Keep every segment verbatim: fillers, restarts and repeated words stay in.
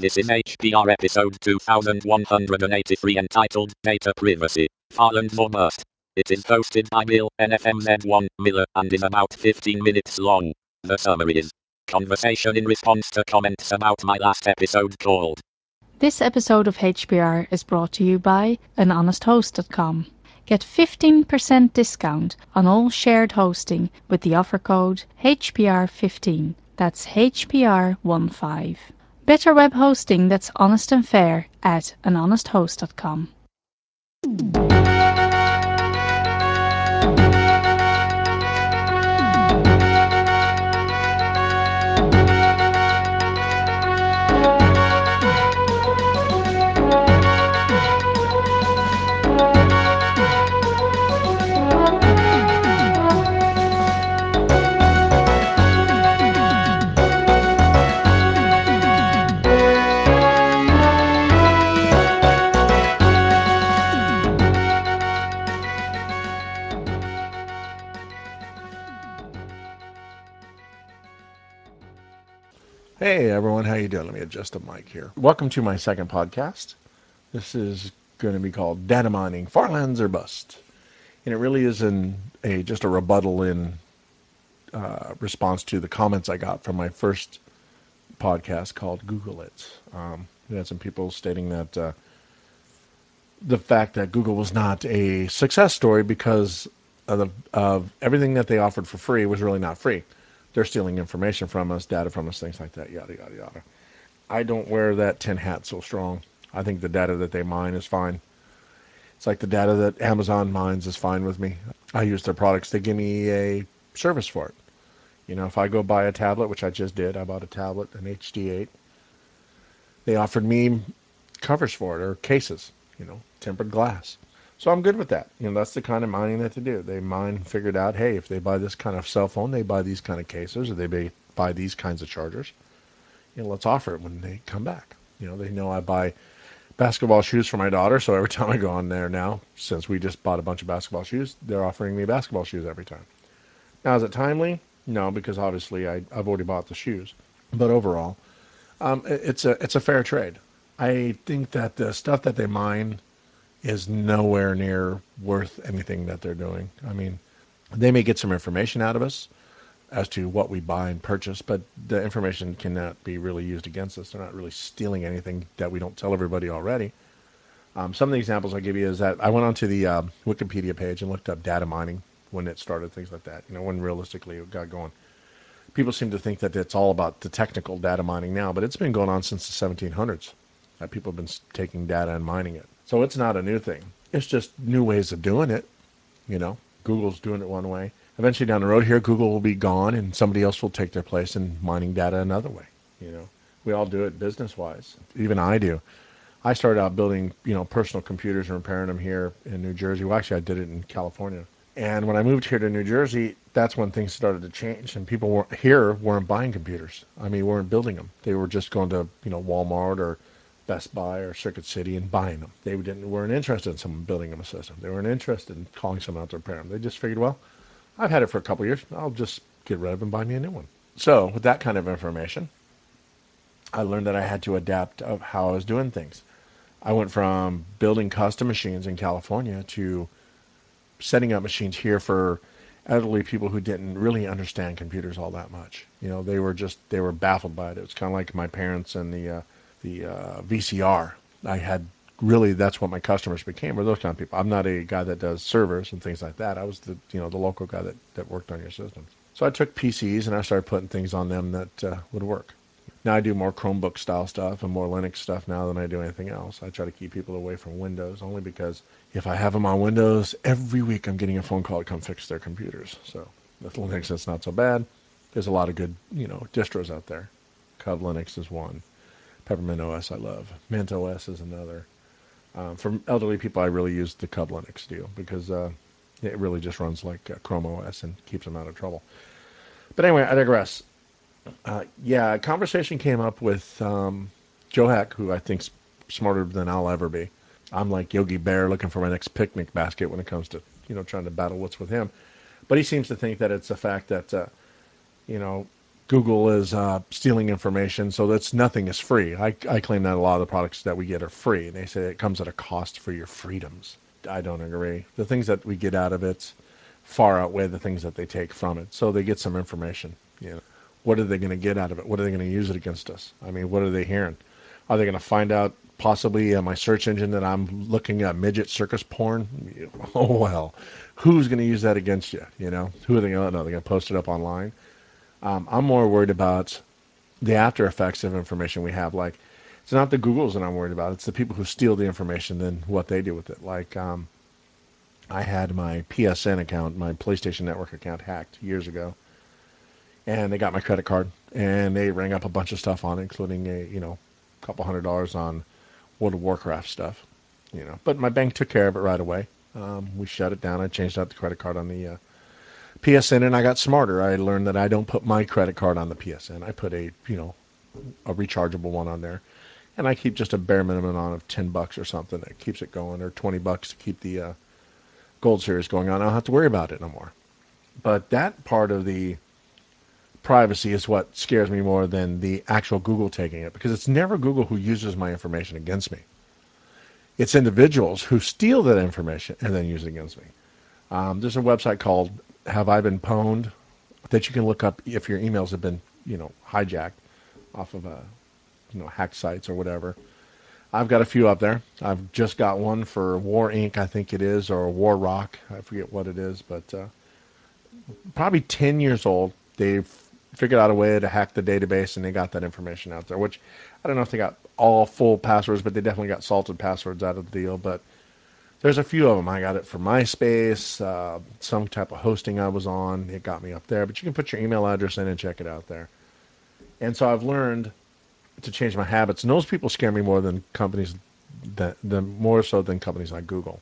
This is H P R episode two thousand one hundred eighty-three entitled Data Privacy, Farland Burst. It is hosted by Bill N F M Z one Miller and is about fifteen minutes long. The summary is conversation in response to comments about my last episode called. This episode of H P R is brought to you by an honest host dot com. Get fifteen percent discount on all shared hosting with the offer code H P R fifteen. That's H P R fifteen. Better web hosting that's honest and fair at an honest host dot com. Hey everyone, how you doing? Let me adjust the mic here. Welcome to my second podcast. This is going to be called Data Mining, Farlands or Bust. And it really is in a just a rebuttal in uh, response to the comments I got from my first podcast called Google It. Um, we had some people stating that uh, the fact that Google was not a success story because of, the, of everything that they offered for free was really not free. They're stealing information from us, data from us, things like that, yada, yada, yada. I don't wear that tin hat so strong. I think the data that they mine is fine. It's like the data that Amazon mines is fine with me. I use their products. They give me a service for it. You know, if I go buy a tablet, which I just did, I bought a tablet, an H D eight. They offered me covers for it or cases, you know, tempered glass. So I'm good with that. You know, that's the kind of mining that they do. They mine, figured out, hey, if they buy this kind of cell phone, they buy these kind of cases, or they buy these kinds of chargers. You know, let's offer it when they come back. You know, they know I buy basketball shoes for my daughter, so every time I go on there now, since we just bought a bunch of basketball shoes, they're offering me basketball shoes every time. Now, is it timely? No, because obviously I, I've already bought the shoes. But overall, um, it, it's a it's a fair trade. I think that the stuff that they mine is nowhere near worth anything that they're doing. I mean, they may get some information out of us as to what we buy and purchase, but the information cannot be really used against us. They're not really stealing anything that we don't tell everybody already. Um, some of the examples I give you is that I went onto the uh, Wikipedia page and looked up data mining when it started, things like that. You know, when realistically it got going. People seem to think that it's all about the technical data mining now, but it's been going on since the seventeen hundreds. Uh, people have been taking data and mining it. So it's not a new thing. It's just new ways of doing it. You know, Google's doing it one way. Eventually down the road here, Google will be gone and somebody else will take their place in mining data another way. You know, we all do it business-wise. Even I do. I started out building, you know, personal computers and repairing them here in New Jersey. Well, actually, I did it in California. And when I moved here to New Jersey, that's when things started to change, and people weren't, here weren't buying computers. I mean, weren't building them. They were just going to, you know, Walmart or Best Buy or Circuit City and buying them. They didn't weren't interested in someone building them a system. They weren't interested in calling someone out to repair them. They just figured, well, I've had it for a couple of years. I'll just get rid of it and buy me a new one. So with that kind of information, I learned that I had to adapt of how I was doing things. I went from building custom machines in California to setting up machines here for elderly people who didn't really understand computers all that much. You know, they were just they were baffled by it. It was kind of like my parents and the uh, the uh, V C R. I had really that's what my customers became, were those kind of people. I'm not a guy that does servers and things like that. I was the you know the local guy that, that worked on your systems. So I took P Cs and I started putting things on them that uh, would work. Now I do more Chromebook style stuff and more Linux stuff now than I do anything else. I try to keep people away from Windows only because if I have them on Windows, every week I'm getting a phone call to come fix their computers. So with Linux, it's not so bad. There's a lot of good, you know, distros out there. Cub Linux is one. Peppermint O S I love. Mint O S is another. Um, for elderly people, I really use the Cub Linux deal because uh, it really just runs like uh, Chrome O S and keeps them out of trouble. But anyway, I digress. Uh, yeah, a conversation came up with um, Joe Heck, who I think's smarter than I'll ever be. I'm like Yogi Bear looking for my next picnic basket when it comes to, you know, trying to battle what's with him. But he seems to think that it's the fact that, uh, you know, Google is uh, stealing information, so that's nothing is free. I, I claim that a lot of the products that we get are free. They say it comes at a cost for your freedoms. I don't agree. The things that we get out of it far outweigh the things that they take from it. So they get some information. You know, what are they going to get out of it? What are they going to use it against us? I mean, what are they hearing? Are they going to find out possibly uh, my search engine that I'm looking at midget circus porn? Oh well, who's going to use that against you? You know, who are they going to? No, they're going to post it up online. Um, I'm more worried about the after effects of information we have. Like, it's not the Googles that I'm worried about. It's the people who steal the information, then what they do with it. Like, um, I had my P S N account, my PlayStation Network account, hacked years ago, and they got my credit card, and they rang up a bunch of stuff on it, including a you know, couple hundred dollars on World of Warcraft stuff. You know, but my bank took care of it right away. Um, we shut it down. I changed out the credit card on the uh, P S N, and I got smarter. I learned that I don't put my credit card on the P S N. I put a, you know, a rechargeable one on there, and I keep just a bare minimum on of ten bucks or something that keeps it going, or twenty bucks to keep the uh, Gold Series going on. I don't have to worry about it no more. But that part of the privacy is what scares me more than the actual Google taking it, because it's never Google who uses my information against me. It's individuals who steal that information and then use it against me. Um, there's a website called Have I Been Pwned that you can look up if your emails have been, you know, hijacked off of a, you know, hack sites or whatever. I've got a few up there. I've just got one for War Inc, I think it is, or War Rock. I forget what it is, but uh, probably ten years old. They've figured out a way to hack the database, and they got that information out there, which I don't know if they got all full passwords, but they definitely got salted passwords out of the deal. But there's a few of them. I got it for MySpace, uh, some type of hosting I was on. It got me up there. But you can put your email address in and check it out there. And so I've learned to change my habits. And those people scare me more than companies, that, than, more so than companies like Google.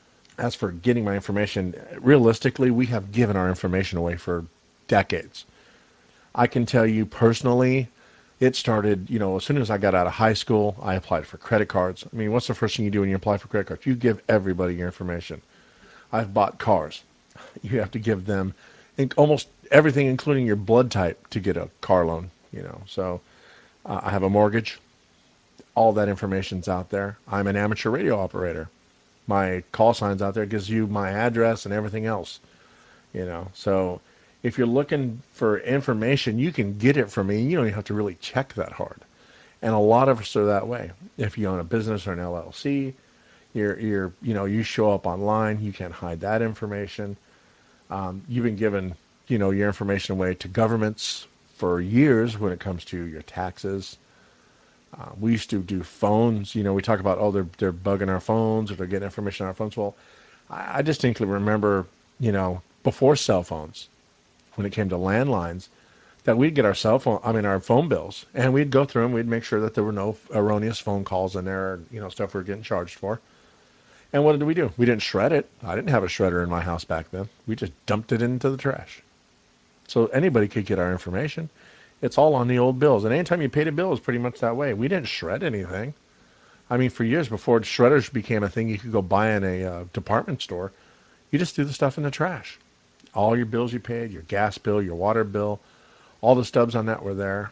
As for getting my information, realistically, we have given our information away for decades. I can tell you personally, it started, you know, as soon as I got out of high school, I applied for credit cards. I mean, what's the first thing you do when you apply for credit cards? You give everybody your information. I've bought cars. You have to give them almost everything, including your blood type, to get a car loan, you know. So uh, I have a mortgage. All that information's out there. I'm an amateur radio operator. My call sign's out there. It gives you my address and everything else, you know. So if you're looking for information, you can get it from me. You don't even have to really check that hard. And a lot of us are that way. If you own a business or an L L C, you're, you're, you know, you show up online, you can't hide that information. Um, you've been given, you know, your information away to governments for years when it comes to your taxes. Uh, we used to do phones. You know, we talk about, oh, they're they're bugging our phones or they're getting information on our phones. Well, I, I distinctly remember, you know, before cell phones, when it came to landlines, that we'd get our cell phone, I mean, our phone bills, and we'd go through them. We'd make sure that there were no erroneous phone calls in there, you know, stuff we were getting charged for. And what did we do? We didn't shred it. I didn't have a shredder in my house back then. We just dumped it into the trash. So anybody could get our information. It's all on the old bills. And anytime you paid a bill, it was pretty much that way. We didn't shred anything. I mean, for years before shredders became a thing you could go buy in a uh, department store, you just threw the stuff in the trash. All your bills you paid, your gas bill, your water bill, all the stubs on that were there.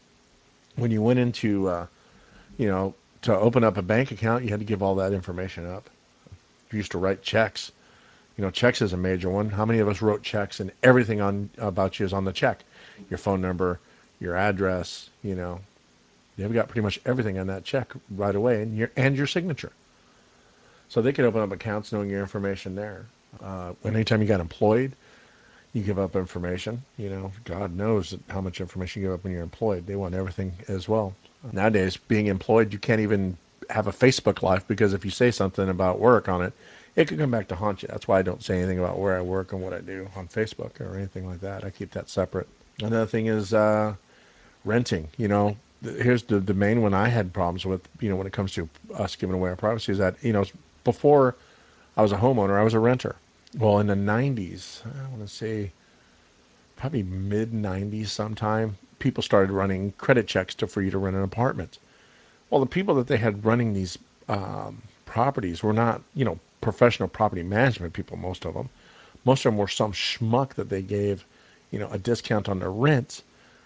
When you went into, uh, you know, to open up a bank account, you had to give all that information up. You used to write checks. You know, checks is a major one. How many of us wrote checks and everything on about you is on the check? Your phone number, your address, you know. They've got pretty much everything on that check right away, and your and your signature. So they could open up accounts knowing your information there. Uh, anytime you got employed, you give up information. You know, God knows how much information you give up when you're employed. They want everything as well. Nowadays, being employed, you can't even have a Facebook life, because if you say something about work on it, it could come back to haunt you. That's why I don't say anything about where I work and what I do on Facebook or anything like that. I keep that separate. Another thing is uh, renting. You know, here's the, the main one I had problems with, you know, when it comes to us giving away our privacy, is that, you know, before I was a homeowner, I was a renter. Well, in the nineties, I want to say probably mid nineties sometime, people started running credit checks to, for you to rent an apartment. Well, the people that they had running these um, properties were not, you know, professional property management people, most of them. Most of them were some schmuck that they gave, you know, a discount on their rent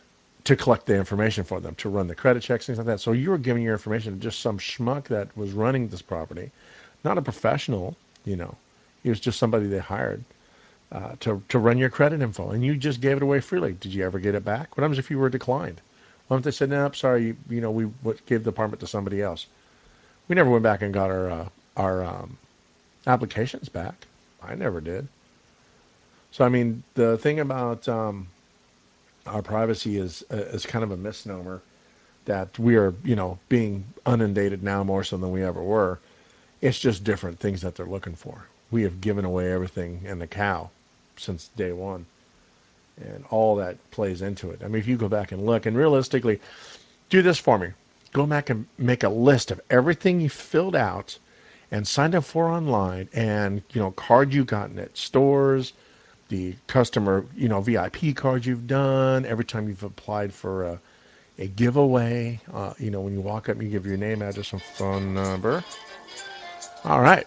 to collect the information for them, to run the credit checks, things like that. So you were giving your information to just some schmuck that was running this property, not a professional, you know. He was just somebody they hired uh, to, to run your credit info, and you just gave it away freely. Did you ever get it back? What happens if you were declined? What if they said, no, I'm sorry, you, you know, we gave the apartment to somebody else? We never went back and got our, uh, our um, applications back. I never did. So, I mean, the thing about um, our privacy is uh, is kind of a misnomer, that we are, you know, being inundated now more so than we ever were. It's just different things that they're looking for. We have given away everything and the cow since day one, and all that plays into it. I mean, if you go back and look, and realistically, do this for me. Go back and make a list of everything you filled out and signed up for online, and, you know, card you gotten at stores, the customer, you know, V I P cards you've done, every time you've applied for a, a giveaway. Uh, you know, when you walk up, you give your name, address, and phone number. All right.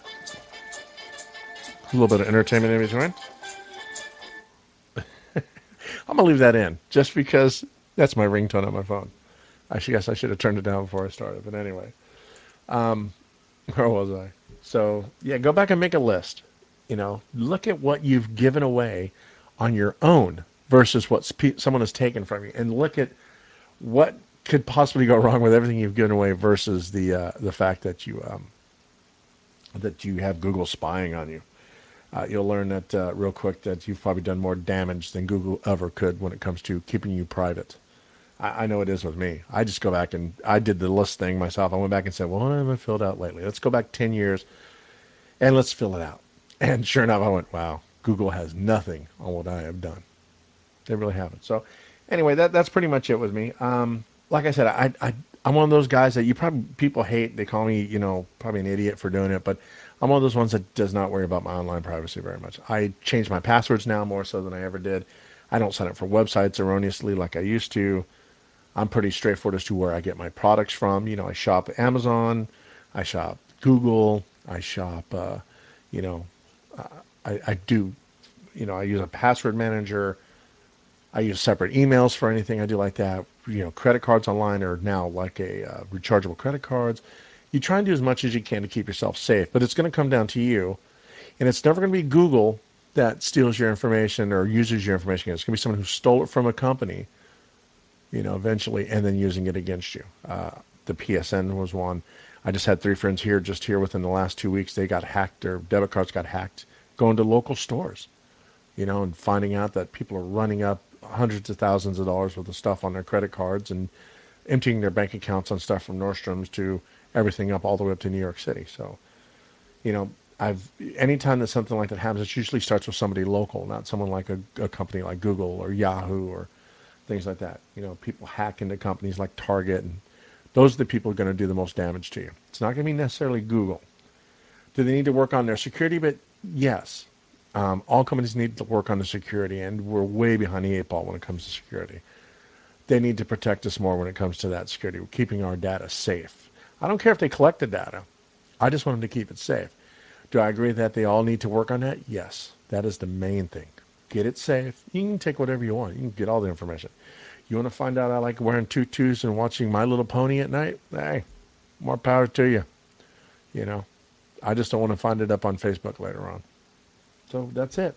A little bit of entertainment in between. I'm going to leave that in just because that's my ringtone on my phone. I guess I should have turned it down before I started. But anyway, um, where was I? So, yeah, go back and make a list. You know, look at what you've given away on your own versus what spe- someone has taken from you, and look at what could possibly go wrong with everything you've given away versus the uh, the fact that you um, that you have Google spying on you. Uh, you'll learn that uh, real quick that you've probably done more damage than Google ever could when it comes to keeping you private. I, I know it is with me. I just go back and I did the list thing myself. I went back and said, well, what have I filled out lately? Let's go back ten years and let's fill it out. And sure enough, I went, wow, Google has nothing on what I have done. They really haven't. So anyway, that that's pretty much it with me. Um, like I said, I, I, I'm one of those guys that you probably, people hate. They call me, you know, probably an idiot for doing it, but I'm one of those ones that does not worry about my online privacy very much. I change my passwords now more so than I ever did. I don't sign up for websites erroneously like I used to. I'm pretty straightforward as to where I get my products from. You know, I shop Amazon, I shop Google, I shop, uh, you know, uh, I, I do, you know, I use a password manager. I use separate emails for anything I do like that. You know, credit cards online are now like a uh, rechargeable credit cards. You try and do as much as you can to keep yourself safe, but it's going to come down to you. And it's never going to be Google that steals your information or uses your information. It's going to be someone who stole it from a company, you know, eventually, and then using it against you. Uh, the P S N was one. I just had three friends here, just here within the last two weeks. They got hacked. Their debit cards got hacked going to local stores, you know, and finding out that people are running up hundreds of thousands of dollars worth of stuff on their credit cards and emptying their bank accounts on stuff from Nordstrom's to everything up all the way up to New York City. So, you know, I've anytime that something like that happens, it usually starts with somebody local, not someone like a, a company like Google or Yahoo or things like that. You know, people hack into companies like Target, and those are the people who are going to do the most damage to you. It's not going to be necessarily Google. Do they need to work on their security? But yes, um, all companies need to work on the security, and we're way behind the eight ball when it comes to security. They need to protect us more when it comes to that security. We're keeping our data safe. I don't care if they collect the data. I just want them to keep it safe. Do I agree that they all need to work on that? Yes. That is the main thing. Get it safe. You can take whatever you want. You can get all the information. You want to find out I like wearing tutus and watching My Little Pony at night? Hey, more power to you. You know, I just don't want to find it up on Facebook later on. So that's it.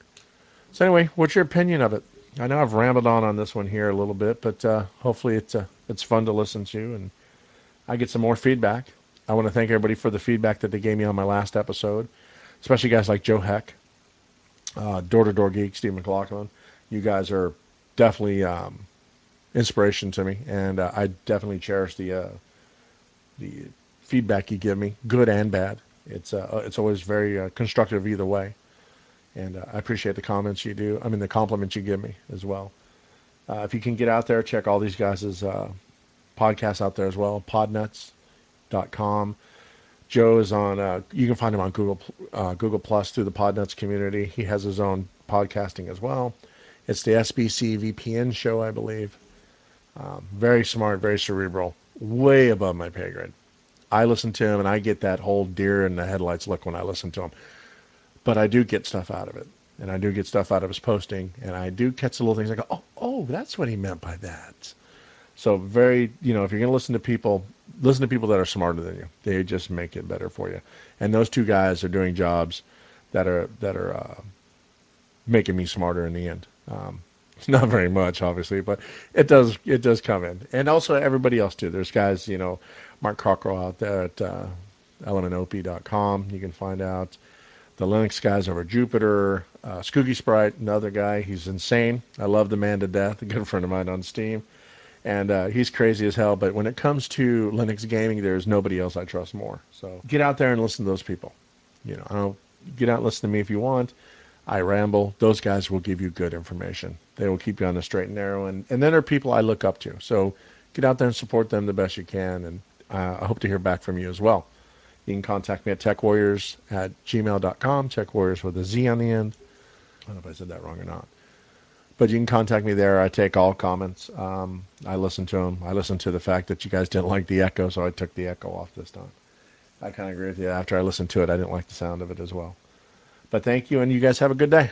So anyway, what's your opinion of it? I know I've rambled on on this one here a little bit, but uh, hopefully it's uh, it's fun to listen to, and I get some more feedback. I want to thank everybody for the feedback that they gave me on my last episode, especially guys like Joe Heck, uh, Door to Door Geek, Steve McLaughlin. You guys are definitely um, inspiration to me, and uh, I definitely cherish the uh, the feedback you give me, good and bad. It's uh, it's always very uh, constructive either way, and uh, I appreciate the comments you do. I mean, the compliments you give me as well. Uh, if you can get out there, check all these guys' uh, podcasts out there as well, podnuts dot com. Joe is on, uh, you can find him on Google uh, Google Plus through the Podnuts community. He has his own podcasting as well. It's the S B C V P N show, I believe. Um, very smart, very cerebral, way above my pay grade. I listen to him, and I get that whole deer in the headlights look when I listen to him. But I do get stuff out of it. and I do get stuff out of his posting, and I do catch the little things. I go, oh, oh, that's what he meant by that. So very, you know, if you're going to listen to people, listen to people that are smarter than you. They just make it better for you. And those two guys are doing jobs that are that are uh, making me smarter in the end. Um, not very much, obviously, but it does it does come in. And also everybody else too. There's guys, you know, Mark Cockrell out there at uh, element o p dot com. You can find out the Linux guys over at Jupiter. Uh, Skoogie Sprite, another guy. He's insane. I love the man to death. A good friend of mine on Steam. And uh, he's crazy as hell. But when it comes to Linux gaming, there's nobody else I trust more. So get out there and listen to those people. You know, I don't get out and listen to me if you want. I ramble. Those guys will give you good information. They will keep you on the straight and narrow. And, and then there are people I look up to. So get out there and support them the best you can. And uh, I hope to hear back from you as well. You can contact me at techwarriors at gmail dot com, techwarriors with a Z on the end. I don't know if I said that wrong or not. But you can contact me there. I take all comments. Um, I listen to them. I listened to the fact that you guys didn't like the echo, so I took the echo off this time. I kind of agree with you. After I listened to it, I didn't like the sound of it as well. But thank you, and you guys have a good day.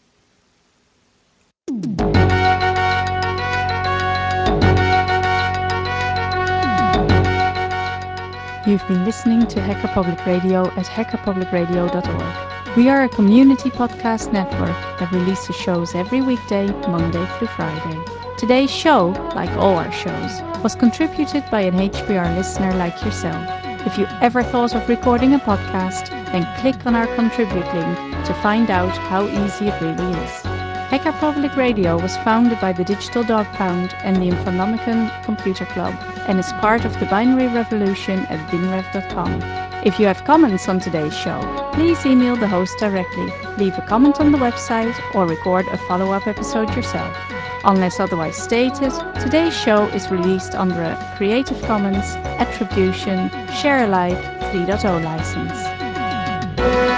You've been listening to Hacker Public Radio at hacker public radio dot org. We are a community podcast network that releases shows every weekday, Monday through Friday. Today's show, like all our shows, was contributed by an H P R listener like yourself. If you ever thought of recording a podcast, then click on our contribute link to find out how easy it really is. Hacker Public Radio was founded by the Digital Dog Pound and the Infonomicon Computer Club and is part of the Binary Revolution at binrev dot com. If you have comments on today's show, please email the host directly, leave a comment on the website, or record a follow-up episode yourself. Unless otherwise stated, today's show is released under a Creative Commons Attribution Share Alike three point oh license.